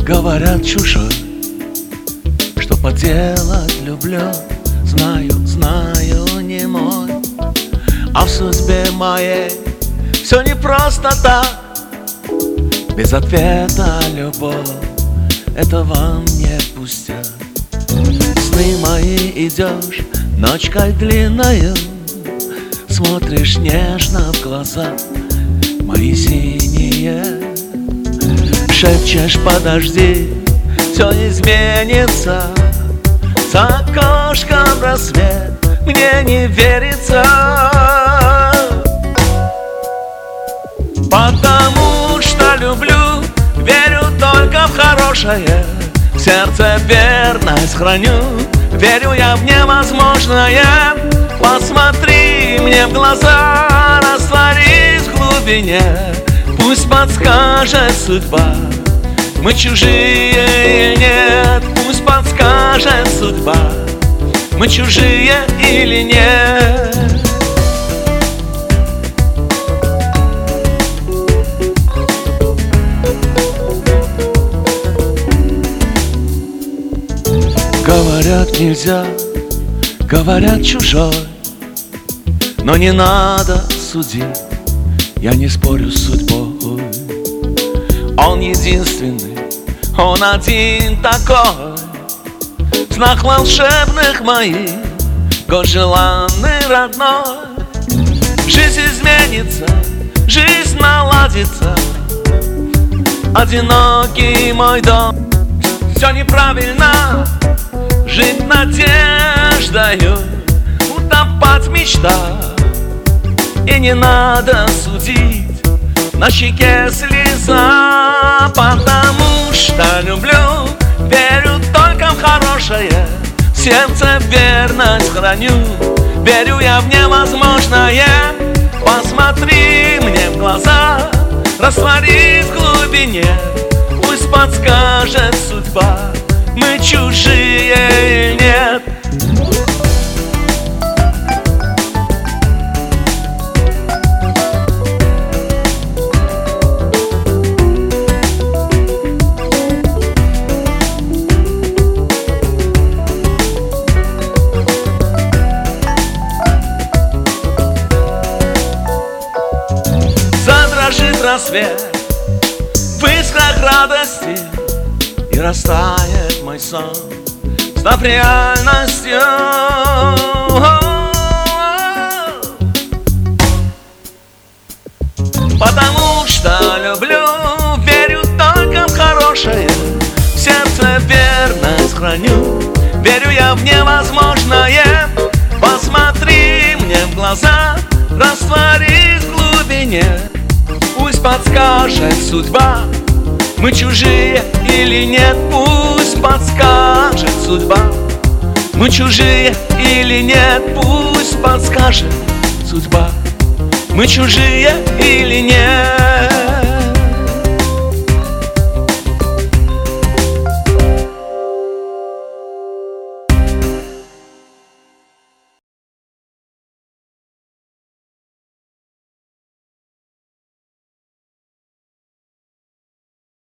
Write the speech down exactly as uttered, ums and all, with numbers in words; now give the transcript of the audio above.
Говорят чужой, что поделать люблю. Знаю, знаю, не мой. А в судьбе моей все не просто так. Без ответа любовь, это вам не пустяк. Сны мои идешь ночкой длинною, смотришь нежно в глаза мои синие. Шепчешь, подожди, все изменится. За окошком рассвет, мне не верится. Потому что люблю, верю только в хорошее. В сердце верность храню, верю я в невозможное. Посмотри мне в глаза, растворись в глубине. Пусть подскажет судьба, мы чужие или нет. Пусть подскажет судьба, мы чужие или нет. Говорят нельзя, говорят чужой, но не надо судить, я не спорю с судьбой. Он единственный, он один такой, знак волшебных моих, год желанный родной. Жизнь изменится, жизнь наладится, одинокий мой дом. Все неправильно, жить надеждою, утопать в мечтах. И не надо судить, на щеке слеза. Потому что люблю, верю только в хорошее. В сердце верность храню, верю я в невозможное. Посмотри мне в глаза, растворись в глубине. Пусть подскажет судьба, мы чужие или нет. Задрожит рассвет в искрах радости, и растает мой сон, став реальностью. Потому что люблю, верю только в хорошее. В сердце верность храню, верю я в невозможное. Посмотри мне в глаза, растворись в глубине. Пусть подскажет судьба, мы чужие или нет. Пусть подскажет судьба, мы чужие или нет. Пусть подскажет судьба, мы чужие или нет.